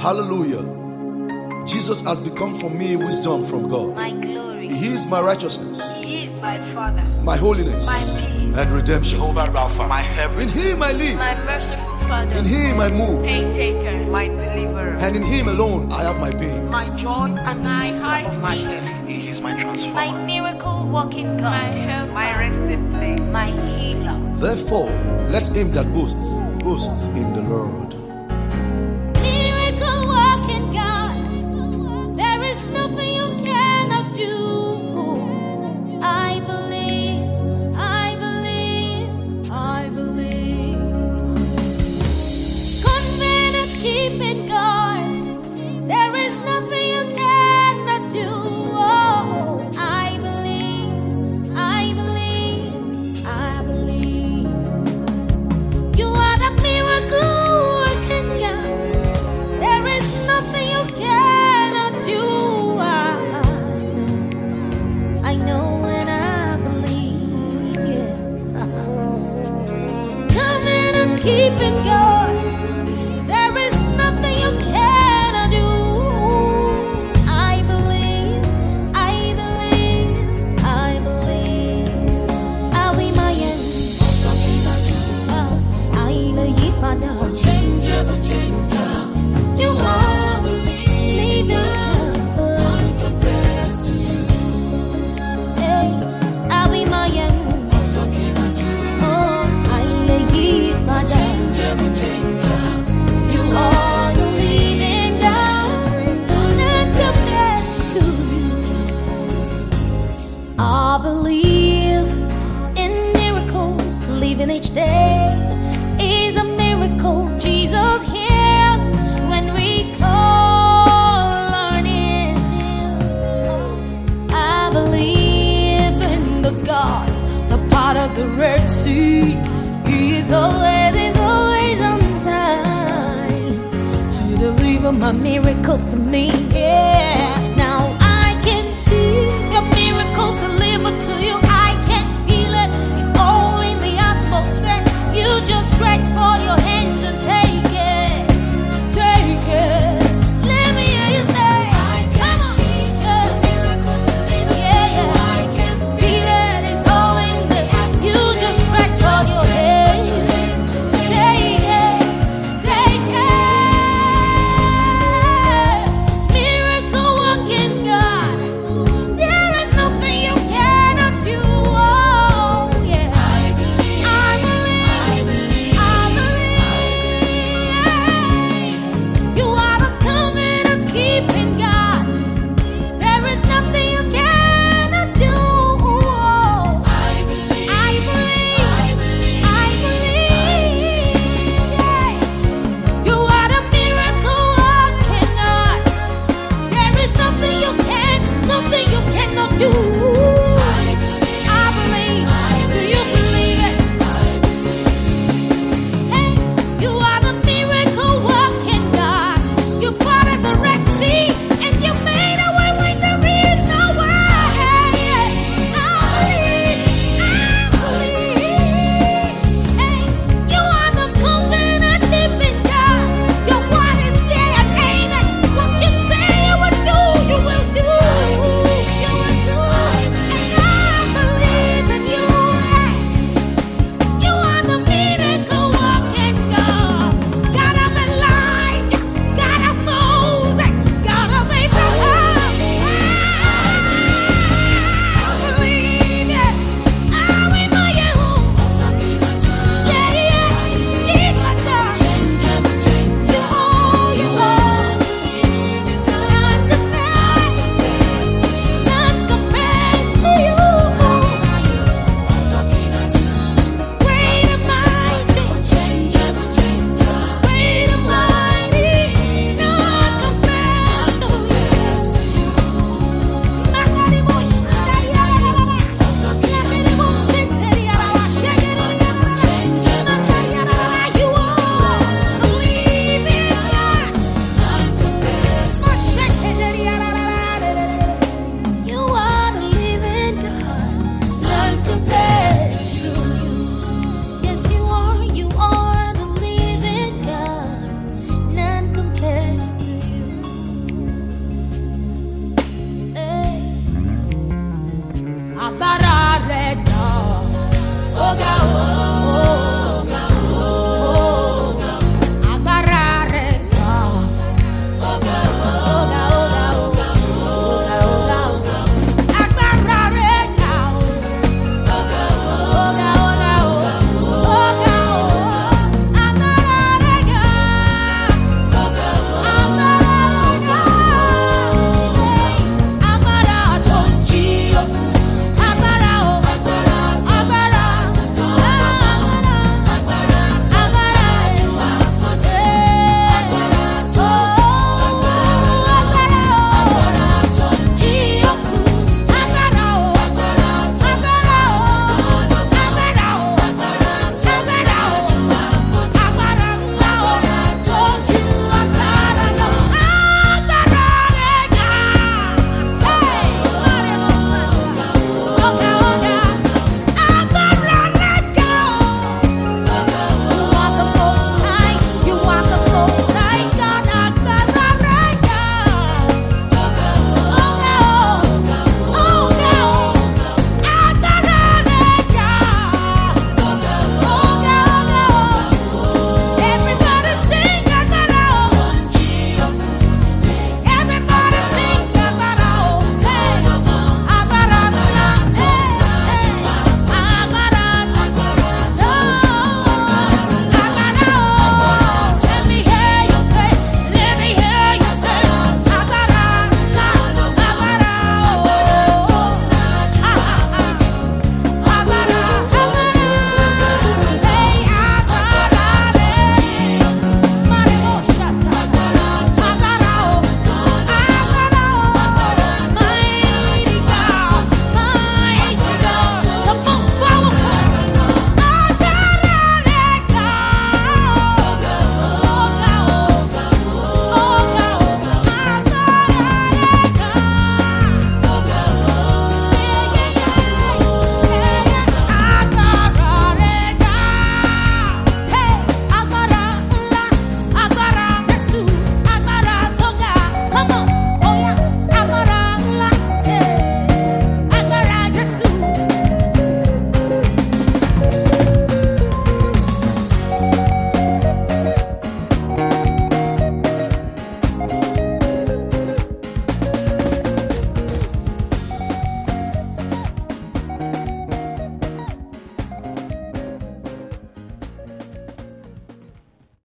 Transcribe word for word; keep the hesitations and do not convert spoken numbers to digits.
Hallelujah. Jesus has become for me wisdom from God. My glory. He is my righteousness. He is my Father. My holiness. My peace. And redemption. Jehovah Rapha, my heaven. In Him I live. My merciful Father. In Him I move. Pain taker. My deliverer. And in Him alone I have my being. My joy and my heart of my bliss. He is my transformer. My miracle working God. My help. My resting place. My healer. Therefore, let him that boasts, boast in the Lord. Miracle working God. There is nothing you cannot do. I believe, I believe, I believe. Confident, keeping God. There is nothing you cannot do. Oh, I believe, I believe, I believe. You are the miracle working God. There is nothing you cannot do. I know and I believe. Yeah. Coming and keeping God. There is nothing you cannot do. I believe, I believe, I believe. I'll be my end. I know you find out. You are the leader. Hey, I'll be my end. Oh, I know you find out. You are the leading God. None compares to you. I believe in miracles. Living each day is a miracle. Jesus hears when we call on Him. I believe in the God, the part of the Red Sea. He is always, is always on time to deliver my miracles to me.